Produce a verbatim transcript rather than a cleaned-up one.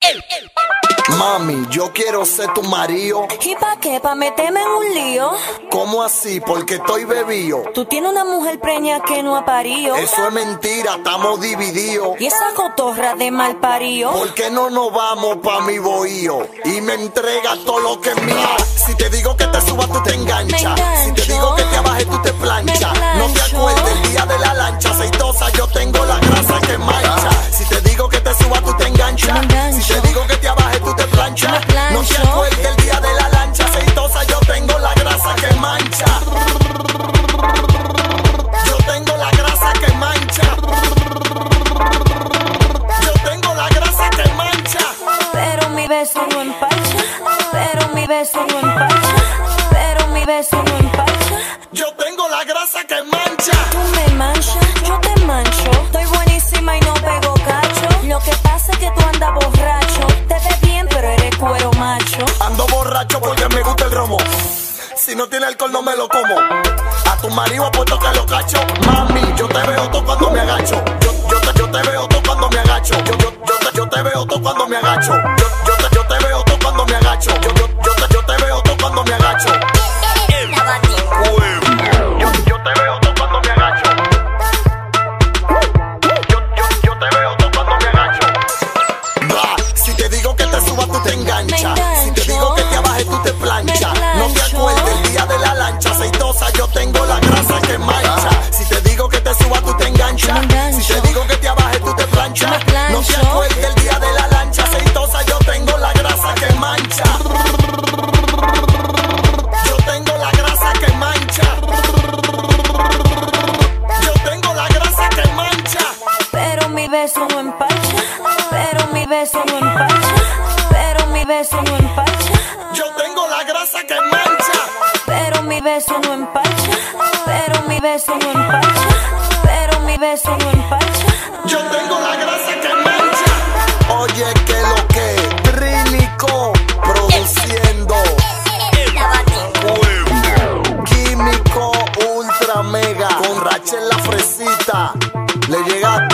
Mami, yo quiero ser tu marido. ¿Y pa' qué? ¿Pa' meterme en un lío? ¿Cómo así? Porque estoy bebido. Tú tienes una mujer preña que no ha parido. Eso es mentira, estamos divididos. Y esa cotorra de mal parido. ¿Por qué no nos vamos pa' mi bohío? Y me entrega todo lo que es mío. Si te digo que te subas, tú te enganchas. Si te digo que te abajes, tú te planchas. No te acuerdes el día de la lancha aceitosa, yo tengo la grasa que mancha. Si te digo que te subas, tú te enganchas. Si te digo que te abajes, tú te planchas. No te acuerdes el día de la lancha aceitosa, yo tengo la grasa que mancha. Yo tengo la grasa que mancha. Yo tengo la grasa que mancha. Pero mi beso no empacha. Pero mi beso no empacha. Pero mi beso no empacha. Yo tengo la grasa que mancha. Tú me manchas, yo te mancho. Estoy buenísima y no pego cacho. Lo que pasa es que tú andas borracho. Te ves bien, pero eres cuero macho. Ando borracho porque me gusta el romo. Si no tiene alcohol no me lo como. A tu marido apuesto que lo cacho. Mami, yo te veo todo cuando me agacho. Yo, yo, te, yo te veo todo cuando me agacho. Yo, yo, yo, te, yo te veo todo cuando me agacho. Yo, yo, te, yo te veo todo cuando me agacho. Yo, yo, yo, te, yo te veo todo cuando me agacho. Yo, yo te veo todo cuando me agacho. Yo, yo, yo te veo todo cuando me agacho. Bah, si te digo que te subas, tú te enganchas. Si te digo que te abajes, tú te planchas. No te acuerdes el día de la lancha aceitosa, yo tengo la grasa que mancha. Si te digo que te subas, tú te enganchas. Si te digo que te abajes, tú te planchas. No te acuerdes el día de la lancha aceitosa, yo tengo la grasa que mancha. Yo tengo la grasa que mancha. Yo tengo la grasa que mancha. Pero mi beso no empacha. Pero mi beso no empacha. Pero mi beso no empacha. Yo tengo la grasa que mancha. Pero mi beso no empacha. Pero mi beso no empacha. Pero mi beso no empacha. Yo tengo la grasa que mancha. Oye, que lo que Trínico produciendo. Químico ultra mega con Rachel la fresita. Le llega